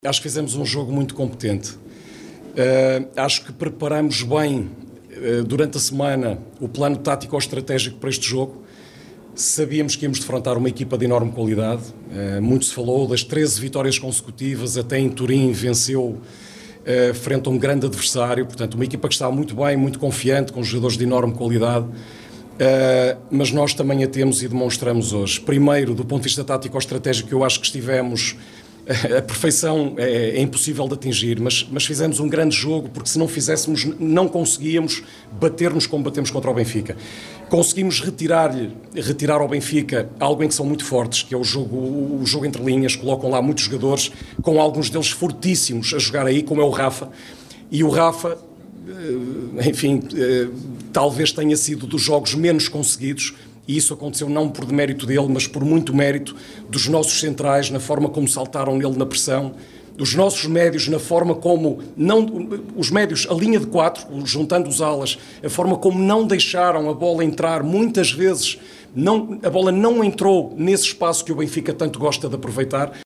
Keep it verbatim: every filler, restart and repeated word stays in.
Acho que fizemos um jogo muito competente. Uh, acho que preparamos bem, uh, durante a semana, o plano tático ou estratégico para este jogo. Sabíamos que íamos defrontar uma equipa de enorme qualidade. Uh, muito se falou das treze vitórias consecutivas, até em Turim venceu uh, frente a um grande adversário. Portanto, uma equipa que está muito bem, muito confiante, com jogadores de enorme qualidade. Uh, mas nós também a temos e demonstramos hoje. Primeiro, do ponto de vista tático ou estratégico, eu acho que estivemos... A perfeição é, é impossível de atingir, mas, mas fizemos um grande jogo, porque se não fizéssemos, não conseguíamos bater-nos como batemos contra o Benfica. Conseguimos retirar-lhe, retirar ao Benfica algo em que são muito fortes, que é o jogo, o jogo entre linhas. Colocam lá muitos jogadores, com alguns deles fortíssimos a jogar aí, como é o Rafa. E o Rafa, enfim, talvez tenha sido dos jogos menos conseguidos. E isso aconteceu não por demérito dele, mas por muito mérito dos nossos centrais, na forma como saltaram nele na pressão, dos nossos médios, na forma como, não, os médios, a linha de quatro, juntando os alas, a forma como não deixaram a bola entrar, muitas vezes não, a bola não entrou nesse espaço que o Benfica tanto gosta de aproveitar.